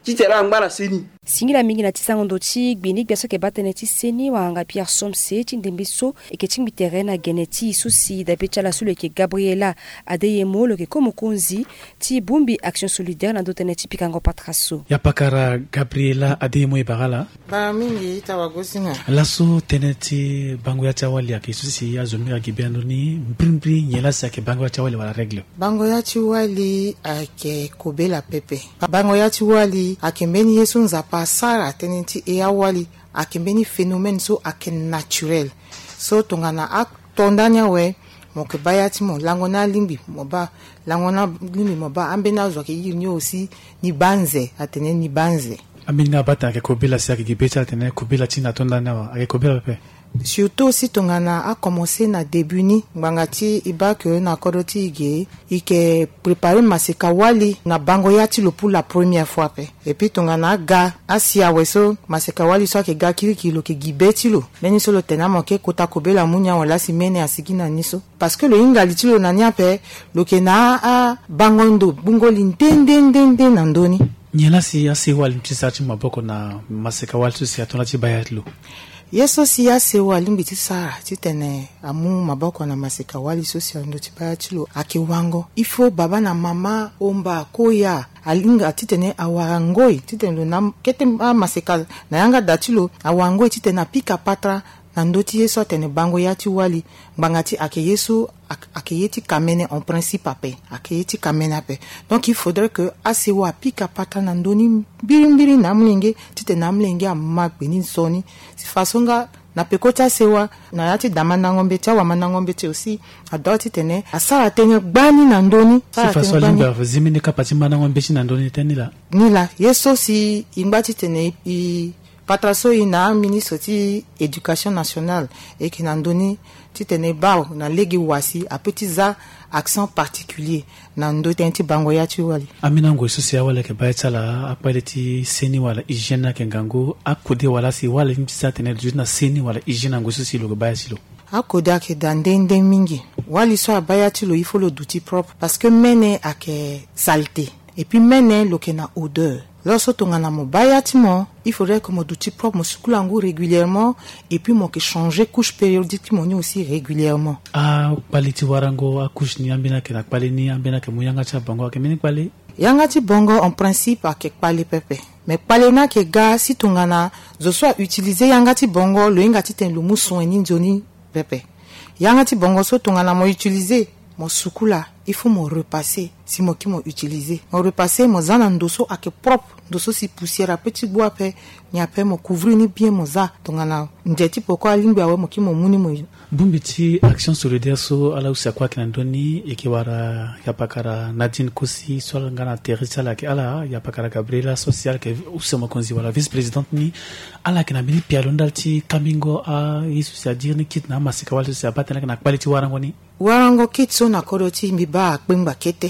titela ngana seni singila mingi na tisangondo ti gbini biaso ke batene ti seni wanga Pierre Somse ti ndembiso e ke ting terrain geneti susi da bechala sule ke Gabriela Adeyemo lo ke komokonzi ti bumbi action solidaire na dotene ti pikango patraso ya pakara Gabriela Adeyemo e bagala ba mingi tawagosinga laso teneti bango ya chawali ya ke susi ya zomira gibiano ni mprimpri nyela sa ke bango ya chawali wala regle bango ya chiwali ake kobela pepe bango ya chiwali ake mbeni yesu nzapa pasara tenenti e awali akembeni phénomène so ake naturel so tongana ak tondanya we moke bayati mo langona limbi moba langona limbi moba ambena zo ke yini aussi ni banze atene ni banze amina bata ke kobela sia ke gibeta tene kobela tina tondanya wa ake kobela pe surtout si tongana a commencé na début ni bangati iba que na koroti ige ike préparer maseka wali na bango yati lo pour la première fois pe et puis tongana ga asia weso maseka wali so ke ga kiriki lo ke gibeti lo meni solo tena moke kota kobela munya wala simene asigina niso parce que le ingali ti lo nania pe lo ke na a bangondo bungo lindendendende na ndoni nyela si asi wali mtisati maboko na maseka wali so si atona ti bayatlo yeso siya sewa limbiti sara titene amu maboko na maseka wali social ndo tipaya chilo akiwango ifo baba na mama omba koya alinga titene awangoi titene na kete maseka na yanga datilo awangoi titene pika patra na ndoti yeso atene bango yati wali bangati ake yeso ake yeti kamene en principe ape ake yeti kamene ape donc il faudrait que asewa pika patra na ndoni mbiri na mlenge tite na mlenge amma beni soni si fasonga na pekota sewa na yati damana ngombe tia wa mana ngombe ti aussi adoti tene asara tene gbani na ndoni si faso limba zimini kapati mana ngombe ti na ndoni tenila nila yeso si imbati tene i patraso ina ministre ti éducation nationale et qui n'a donné titene bao na legi wasi a petiza accent particulier na ndo tenti bango ya ti wali amina ngo sosia wala ke baitala apale ti seni wala hygiène ke ngango akode wala si wala mpisa tene na seni wala hygiène ngo sosi lo baitilo akoda ke dandende mingi wali so abayatilo il faut le douti propre parce que mene ake saleté et puis mene lo ke na odeur. Lorsque tu as un bayatiment, il faudrait que mon outil propre me secoue régulièrement et puis mon que changer couche périodiquement aussi régulièrement. Ah, paliti warango a couche ni ambina ke na pali ni ambina ke muyanga cha bongo ke mini pali. Yanga ti bongo en principe a ke pali pepe. Mais pali na ke ga si tu ngana zo soit utiliser yanga ti bongo le yanga ti ten le mousson ni nzoni pepe. Yanga ti bongo so tu ngana mo utiliser mon sukula il faut me repasser si moi qui m'ont utilisé me repasser mon zana ndoso ake propre ndoso si poussière a petit bois pe ni ape mo couvrir ni bien mo za tongana njeti pourquoi limbi awe mo ki mo muni mo bumbiti action solidaire so ala usa kwa kinandoni ekiwara yapakara Nadine Kosi so ngana teresa la ke ala yapakara Gabriela social ke usa mo konzi wala vice présidente ni ala kina bini pialondalti kamingo a yesu sa dire ni kit na masika wala sa batana na quality warango ni warango kitso na koroti mbiba akpemba kete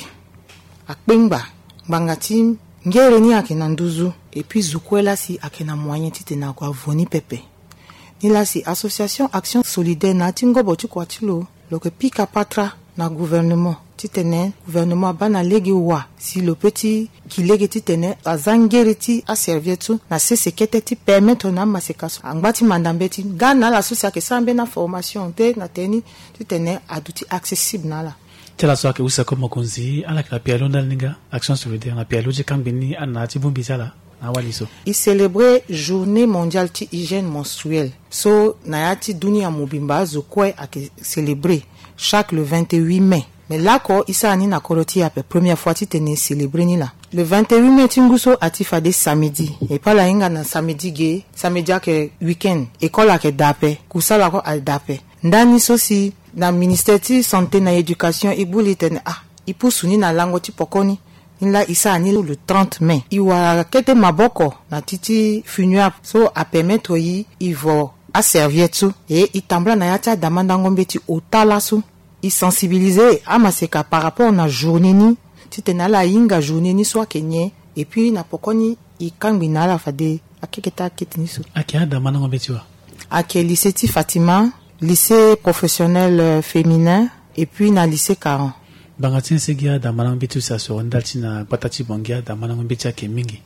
akpemba bangati ngere ni akena nduzu et puis zukwela si akena moyen tite na kwa voni pepe ni la si association action solidaire na tingo botu kwa tilo lo ke pika patra na gouvernement titene gouvernement bana legi wa si le petit qui legi titene azangere ti a servietu na sese kete ti permettre na masekaso angbati mandambeti gana la association ke sambe na formation te na teni titene aduti accessible na la tela so ke usa ko mokonzi ala ka pialo ndalinga action solidaire na pialo je kambini anati bumbi sala na waliso il célébrait journée mondiale ti hygiène menstruelle so na yati dunia mobimba zo kwe a célébrer chaque le vingt-huit mai. Mais là, quand il s'est na koroti la première fois, tu t'es célébré ni là. Le vingt-huit mai, tinguso atifa de samedi. Et pas la inga na samedi gay, samedi que week-end. École à que dape, kusala ko al dape. Ndani sosi na ministère de santé na éducation et bouliten ah, il pousse ni na lango ti pokoni. Là, il s'est le trente mai. Il wa kete maboko na titi funéraire. So a permettre yi il va a serviette et il tembla na yata damanda ngombe ti otala su il sensibiliser à maseka par rapport na journée ni titena la inga journée ni soit kenye et puis na pokoni i kambi na la fade akeketa ketini su akia damanda ngombe ti wa ake lycée ti Fatima lycée professionnel féminin et puis na lycée Caron bangatin segia damanda ngombe ti sa so ndalti na patati bongia damanda ngombe ti ake mingi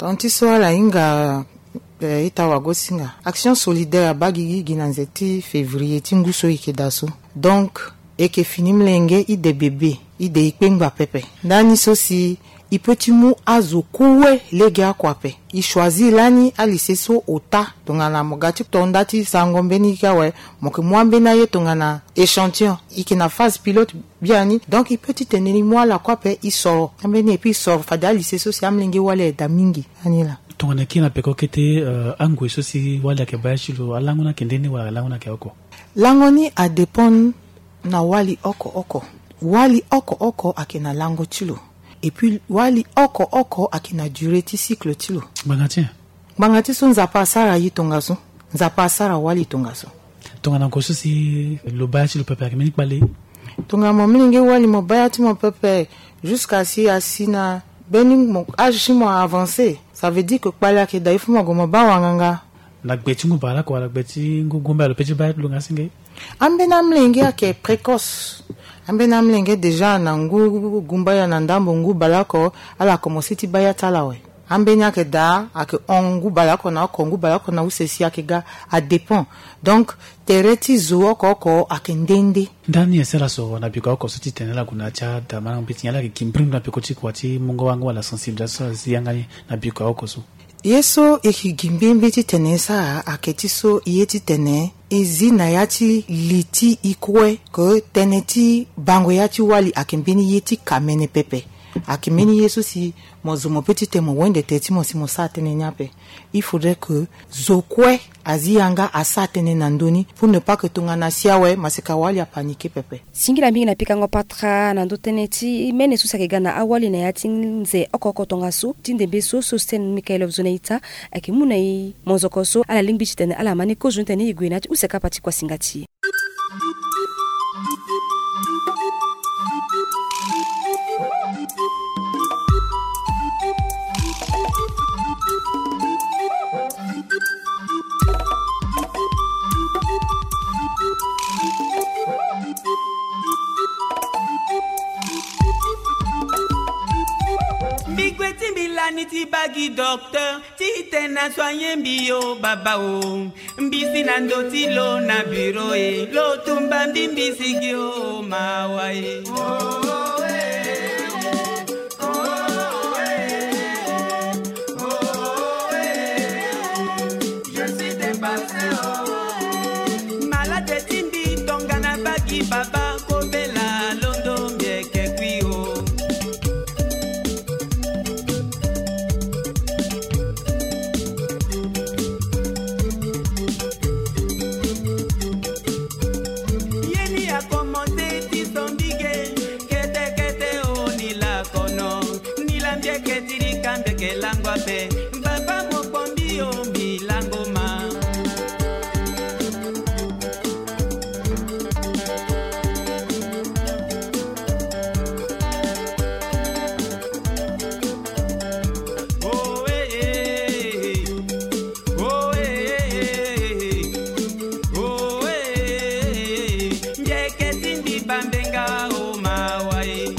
Tonti soala inga eh, itawa gosinga. Action solidaire bagigi ginanzeti février tinguso ikedaso. Donc eke finim lenge ide bébé ide ikpengba pepe. Dani sosi i petit mou azo kuwe lege akwape. I choisi lani aliseso ota tongana mogati tondati sangombeni kawe moke mwambena ye tongana échantillon ikina phase pilote biani donc i petit teneni moi la kwape i soro ambeni epi soro fada aliseso si amlenge wale da mingi anila tongana kina peko kete uh, angwe sosi wale ke bayashilo alangona kendeni wala alangona ke oko langoni a dépend na wali oko oko wali oko oko akina lango chilo. Et puis wali oko oko akina durée ti cycle tilo. Bangati. Bangati so nzapa sara yi tongaso. Nzapa sara wali tongaso. Tonga na koso si lo bayachi lo pepe akimeni pale. Tonga mo mingi wali mo bayati mo pepe jusqu'à si asina bening mo âge mo avancé. Ça veut dire que pala ke daifu mo go mo bawanga. Na gbeti ngo bala ko la gbeti ngo gomba lo peche bayat lo ngasinge. Ambe na mlenge ake précoce. Ambe na mlenge deja na ngu gumba ya ndambo ngu balako ala komositi baya talawe. Ambe nya ke da ake ongu balako na kongu balako na usesi ake ga a dépend. Donc tereti zo koko ake ndende. Ndani esera so na biko ko soti tenela kuna cha da mana mpiti nyala ke kimbring na biko chi kwati mungo wangu wala sensibilisation ziyangani na biko ko so. Yeso eki gimbimbe ti tenesa aketi so yeti tene ezi na yati liti ikwe ko teneti bango yati wali akembeni yeti kamene pepe akimeni yeso si mozumo petit temo wende teti mo si mo satene nyape. Il faudrait que zokwe aziyanga asatene nandoni pour ne pas que tongana siawe masika wali a paniquer pepe. Singila mingi na pika ngopatra nando teneti mene susa kegana awali na yati nze okoko tongasu tinde beso sosten Michael Zoneita akimuna i mozokoso ala lingbichi tene ala maniko juntene igwenati useka pati kwa singati. Ti bagi docteur ti tena soigner bio baba o mbisi na ndoti lo na bureau e lo tumba mbisi gyo mawai oh eh oh eh oh eh je suis dépassé oh malade timbi tongana bagi baba ko bela londo mieke kwi o. Langwa pe baba mo pombi o milango ma oh eh oh eh oh eh njeke tindi bambenga o mawai.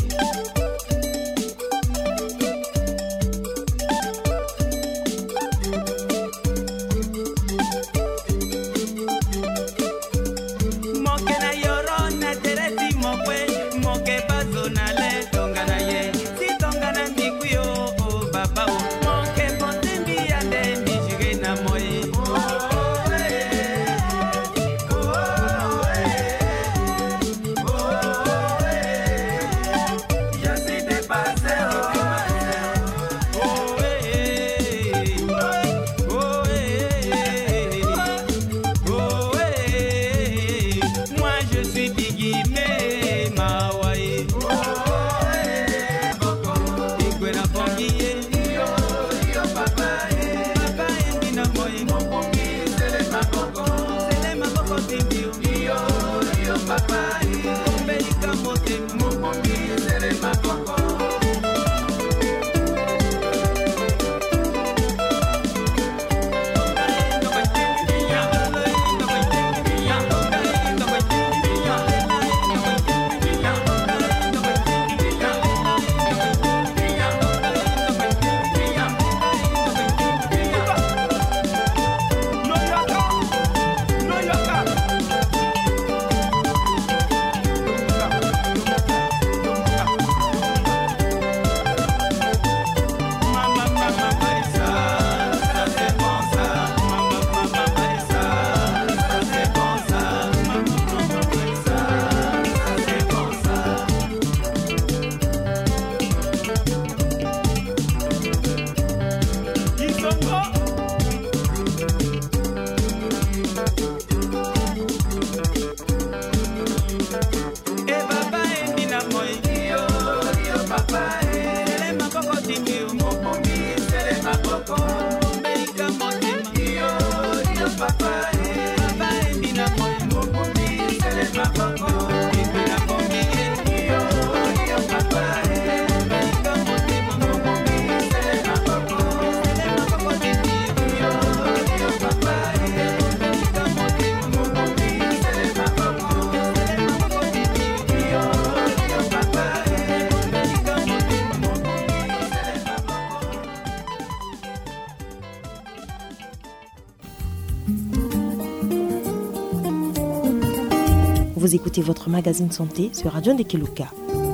Vous écoutez votre magazine santé sur Radio Ndekeluka.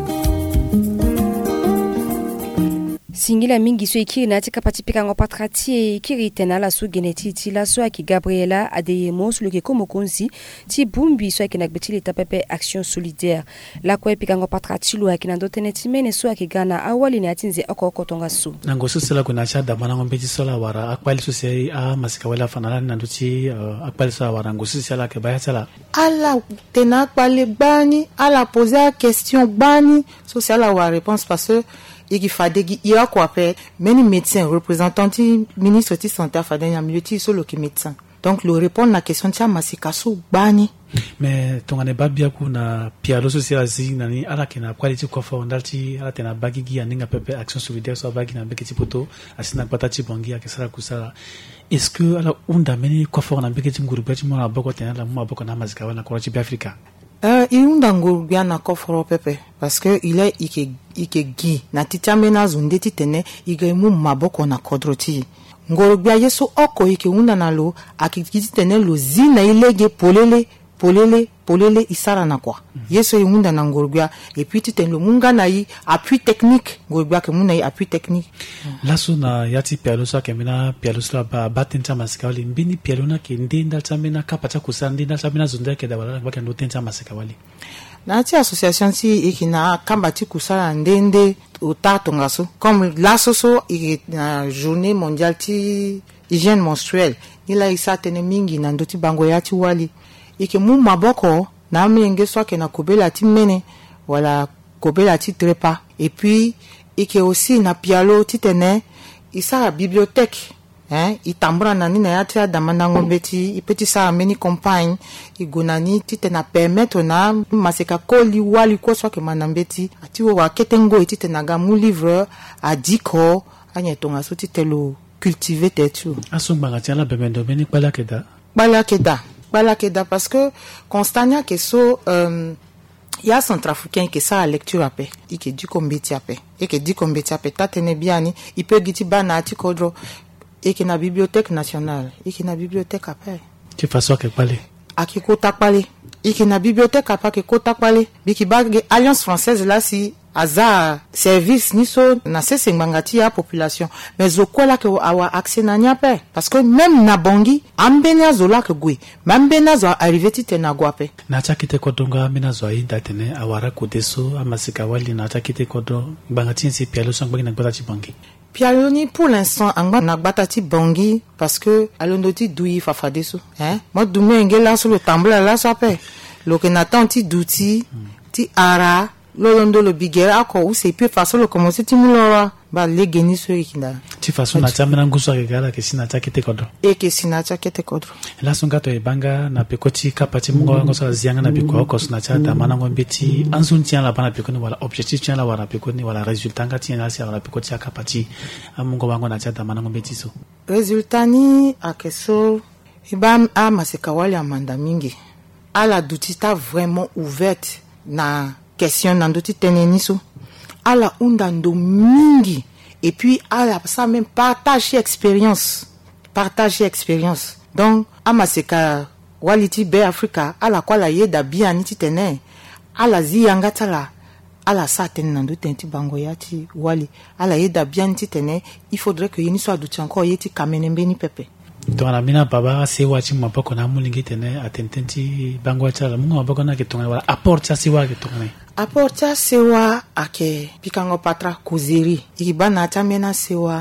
Singila mingi so ikiri nati kapatipika ngopatrati ikiri tenala su genetiti la so aki Gabriela Adeyemo su luke komo konzi ti bumbi so aki nakbetili tapepe action solidaire la kwa pika ngopatrati lu aki nando teneti mene so aki Ghana awali ni atinze oko oko tonga su nango so sela kuna cha da mana ngombeti sola wara akwali so sei a masika wala fanala nando ti uh, akwali so wara ngo so sela ke baya sala ala tena kwale bani ala poser question bani so sela wa réponse parce que et qui fadegi ira quoi faire many médecins représentants du ministre de santé fadenya milieu sur le médecin donc le répondre la question tia masikasu bani mais tongane babia kuna pialo social zi nani ala kena quality ko fa ondalti ala tena bagigi aninga pepe action solidaire so bagi na bekiti poto asina patati bongi akesala kusala est-ce que ala unda meni ko fa na bekiti nguru beti mo aboko tena la mo aboko na mazika wala ko ci Afrika. Euh, il unda nguru bia na ko foro pepe parce que il est ike ike gi na titamena zundeti tene ige mu maboko na kodroti nguru bia yeso oko ike unda na lo akikiti tene lo zina ilege polele polele polele isara na kwa yeso yunda na nguru bia et puis titen lo munga na yi appui technique nguru bia ke muna yi appui technique la suna yati pialo so kemina pialo so ba batenta masikawali mbini pialo na ke ndinda tamena kapata kusandi na tamena zunda ke da wala ba ke ndo tenta masikawali na ti association si ikina kambati kusala ndende utato ngaso comme la soso na journée mondiale ti hygiène menstruelle ila isa tene mingi na ndoti bango yati wali ike mu maboko na menge so ke na kobela ti mene wala kobela ti trepa et puis ike aussi na pialo ti tene isa bibliothèque hein itambura na ni na yati adamana ngombeti ipeti sa meni compagne igonani ti tena permettre na maseka koli wali ko so ke manambeti ati wa ketengo ti tena ga mu livre a diko anya tonga so ti telo cultiver tetu asumba ngati ala bemendo beni kwala keda kwala keda kwala keda parce que constania que so euh il y a centrafricain qui ça lecture à paix et qui dit combeti à paix et qui dit combeti à paix tatene biani il peut giti bana ati kodro et qui na bibliothèque nationale et qui na bibliothèque à paix tu façon que parler aki kota kwale et qui na bibliothèque à paix que kota kwale biki bag alliance française là si aza service ni so na sese ngangati ya population mais zokola ke awa accès na nyape parce que même na bongi ambenya zola ke gwe mambena zo arrivé ti tena gwape na chakite kodonga mina zo ida tene awara kodeso amasika wali na chakite kodo bangati si pialo so ngbangi na gbata ti bongi pialo ni pour l'instant angba na gbata ti bongi parce que alondoti douyi fafadeso hein mo dume ngela so le tambla la sape lo ke na tanti douti ti ara lolondo lo bigera ko ou c'est plus facile commencer timulora ba legeni so ikinda ti façon na tamena nguso ke gala ke sina takete kodro e ke sina takete kodro la songa to ebanga na pekoti kapati mungo ngo so zianga na peko ko sina cha da mana ngombeti anzun tian la bana peko ni wala objectif tian la wala peko ni wala résultat nga tian la si wala pekoti kapati amungo bango na cha da mana ngombeti so résultat ni akeso ibam a maseka wali amanda mingi ala dutita vraiment ouverte na question nandoti teneniso ala undando mingi et puis ala ça même partager expérience partager expérience donc amaseka waliti be Africa ala kwala yeda bia niti tene ala ziyanga tala ala sa tene nando tenti bango yati wali ala yeda bia niti tene il faudrait que yini soit douti encore yeti kamenembe ni pepe tona mina baba se wachi mapoko na mulingi tene atententi bango chala mungo mapoko na ketonga wala apport cha siwa ketonga apport cha sewa ake pikango patra kozeri ikibana tamena sewa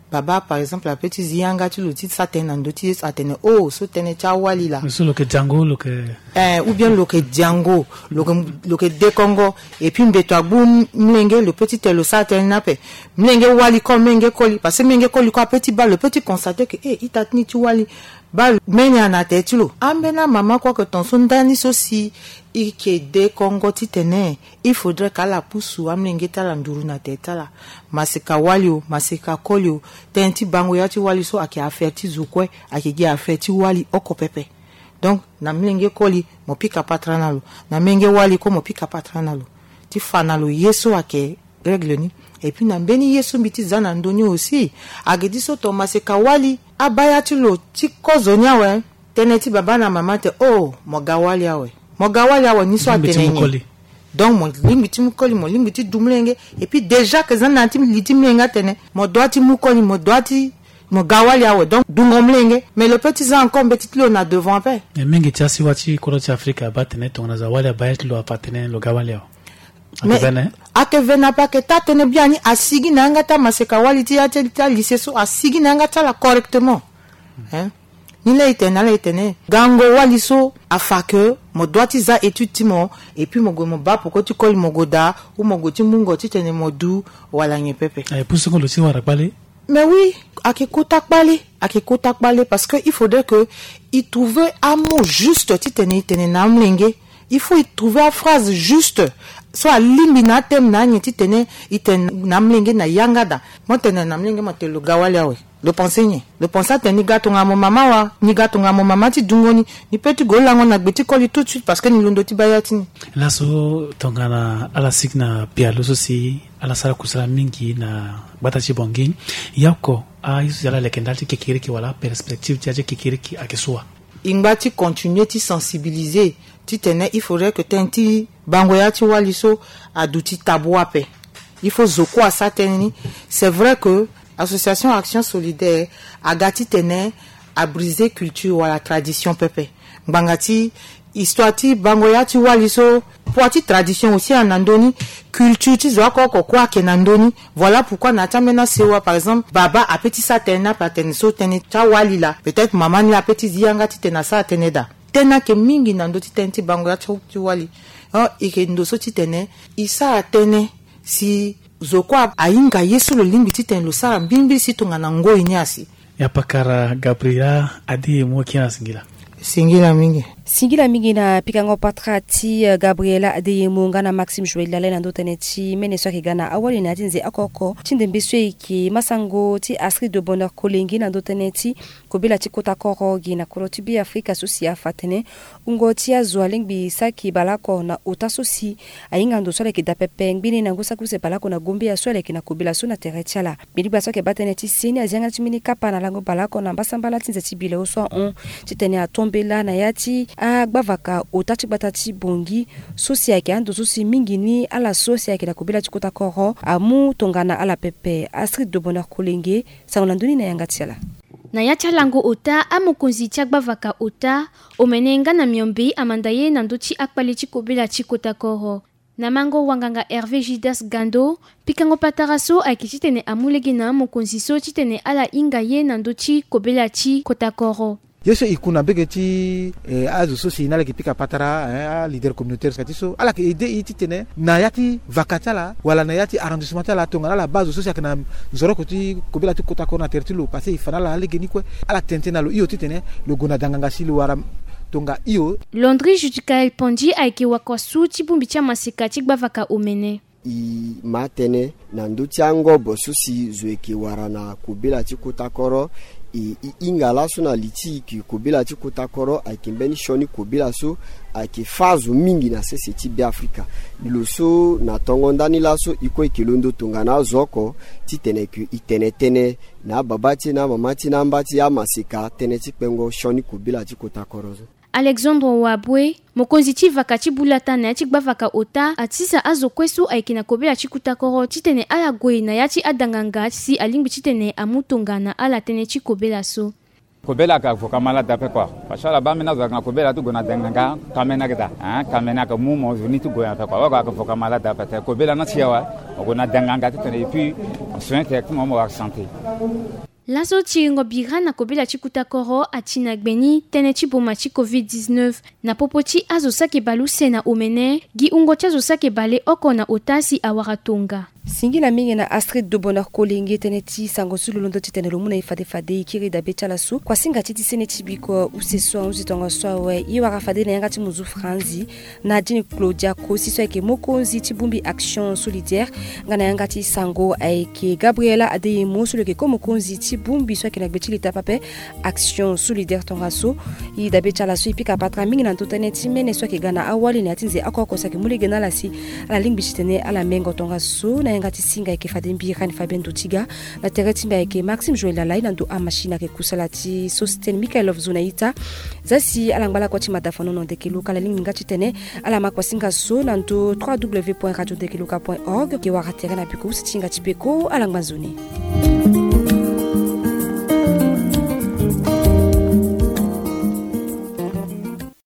baba par exemple la petite zianga tu le titre ça tene ndoti ça tene oh so tene cha wali là so lo ke Django lo ke eh ou bien lo ke Django lo ke lo ke de Congo et puis mbeto agbu mlenge le petit le ça tene nape mlenge wali comme mlenge koli parce que mlenge koli quoi petit bas le petit constater que eh itatni tu wali ba menya na tetulo ambena maman quoi que ton son dani aussi ike de Congo titene il faudrait qu'à la poussou amlenge tala nduru na tetala masika walio masika kolio tenti bango ya ti wali so aki aferti zukwe aki gi aferti wali oko pepe donc na mlenge koli mo pika patranalo na menge wali ko mo pika patranalo ti fanalo yeso ake règle ni et puis na beni yeso mbiti zana ndoni aussi agedi so to masika wali abaya ti lo ti kozonya we teneti baba na mama te oh mogawali awe mogawali awe ni so atenenye donc mon limiti mukoli mon limiti dumlenge et puis déjà que zana ti liti mlenga tene mo doati mukoli mo doati mo gawali awe donc dungomlenge mais le petit za encore petit lo na devant pe e mingi ti asi wati kolo ti Afrika ba tene tongana za wali abaya ti lo apatene lo gawali awe mais ake vena pa ke ta tene bien ni asigi na ngata maseka wali ti ate ta lycée so asigi na ngata la correctement hein ni le itena le itene gango wali so afake mo doiti za étude ti mo et puis mo go mo ba poko ti koli mo goda ou mo go ti mungo ti tene mo du wala nye pepe e puso ko lo ti wara pale mais oui ake kota pale ake kota pale parce que il faudrait que il trouve un mot juste ti tene tene na mlenge il faut y trouver une phrase juste soit limbi na tem na nyeti tene iten namlenge na yangada mo tene namlenge mo telo gawali awe le penser le penser tene gato nga mo mama wa ni gato nga mo mama ti dungoni ni petit golango na gbeti koli tout de suite parce que ni londo ti bayati la so tongana ala signa pialo so si ala sala kusala mingi na batachi bongi yako a isu yala lekendalti kekiriki wala perspective tiaje kekiriki akeswa ingati continuer ti sensibiliser ti tene il faudrait que tenti bangoya ti wali so aduti tabuape il faut zoko à ça teni c'est vrai que association action solidaire agati tene a briser culture ou la tradition pepe bangati histoire ti bangoya ti wali so poiti tradition aussi en andoni culture ti zo ko ko kwa ke nandoni voilà pourquoi na tamena sewa par exemple baba a petit sa tena patene so tene cha wali la peut-être maman ni a petit zianga ti tena sa teneda tena ke mingi nando ti tenti bangoya ti wali oh ike ndo so ti tene isa atene si zokwa ainga yesu lo limbi ti tene lo sara mbimbi si tonga na ngoi ni asi ya pakara Gabriela adi mo kina singila singila mingi singila mingi na pikango patra ti uh, Gabriela Adeyemo ngana Maxime Joël Lale na ndotene ti mene so ki gana awali na tinze akoko tinde mbeswe ki masango ti Astrid de Bonheur Kolengi na ndotene ti kobela ti kota koro gi na koroti bi Afrika sosi afatene ungo ti azwaling bi saki balako na ota sosi ainga ndo sole ki dapepe ngbini na ngosa kuse balako na gombi ya sole ki na kobela so na teretiala bili baso ke batene ti sini azianga ti mini kapa na lango balako na mbasambala tinze ti bile so on ti tene a tombela na yati a gbavaka otati batati bongi sosi yake ando sosi mingi ni ala sosi yake na kobela ti kota koro amu tongana ala pepe Astrid de Bonheur Kolenge sangolanduni na yangatiala na yacha lango ota amokonzi ti agbavaka ota omenenga na miombe amanda ye na ndö ti akpale ti kobela ti kota koro na mango wanganga Hervé Gildas Gando pikango patara so ayeke ti tene amulege na amokonzi so ti tene ala hinga ye na ndö ti kobela ti kota koro yeso ikuna bege ti eh, azu so si nala ki pika patara eh, leader communautaire skati so ala ke ide iti tene na yati vakatala wala na yati arrondissement la tonga la base so si akana zoro ko ti kobela ti kota kona tertilo parce ifana la lege ni ko ala tentena lo iyo ti tene lo gona danganga sili wara tonga iyo Londri Judicael Pondi ayeke waka su ti bungbi ti amaseka ti gbavaka omene i matene na ndö ti angobo so si zo yeke wara na kobela ti kota koro i ingala so na liti ki kobela ti kota koro ayeke mbeni shoni kobela so ayeke fazo mingi na sese ti bi Afrika lo so na tongo ndani la so iko yeke londo tongana azoko ti tene yeke i tene tënë na baba ti na mama ti na mba ti amaseka tënë ti kpengo shoni kobela ti kota koro so Alexandre Wabwe mokonzi ti vaka ti bulata na ya ti gbavaka ota ati sa azokue so ayeke na kobela ti kuta koro ti tene ala gue na ya ti adanganga si alingbi ti tene amu tongana ala tënë ti kobela so Kobela ka fokamala dape kwa. Pashala ba mina zanga kobela tu gona denganga kamena kita. Ah kamena ka mu mo vini tu goya pe kwa. Wa ka fokamala dape te kobela na tiawa. Gona denganga tu et puis soin directement mo santé. Lazo chiringo biga na kobela chikuta koro atina gbeni tenechi bomachi covid dix-neuf na popoti azosake baluse na omene gi ungocha zosake bale oko na otasi awaratonga. Singila mingi na Astrid de Bonheur Kolenge teneti sango sulu londo titenelo muna ifade fade ikiri da becha lasu kwa singa titi seneti biko useswa usitonga swawe iwara fade na yangati muzu franzi na dini Claudia ko siswa ke mokonzi tibumbi action solidaire ngana yangati sango aike Gabriela ade mosulo ke komo konzi tibumbi swa ke na betili tapape action solidaire tonga so i da becha lasu ipika patra mingi na toteneti mene swa ke gana awali na tinze akoko sake mule gena lasi ala lingbi chitene ala mengo tonga so na ngati singa ke fadembi kan Fabien Dutiga na teretimba ke Maxime Joël Lalai nando a machine ke kusalati Sosten Michael Zunaita zasi alangala kwa timadafono no dekeluka la linga tene ala makwa singa so nando w w w point radio dekeluka point org ke wa ratera na biko singa tipeko alangbanzoni.